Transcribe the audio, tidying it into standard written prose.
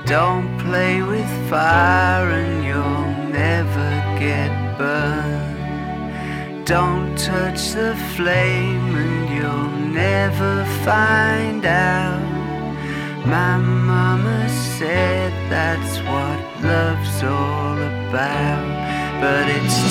Don't play with fire and you'll never get burned. Don't touch the flame and you'll never find out. My mama said that's what love's all about, but it's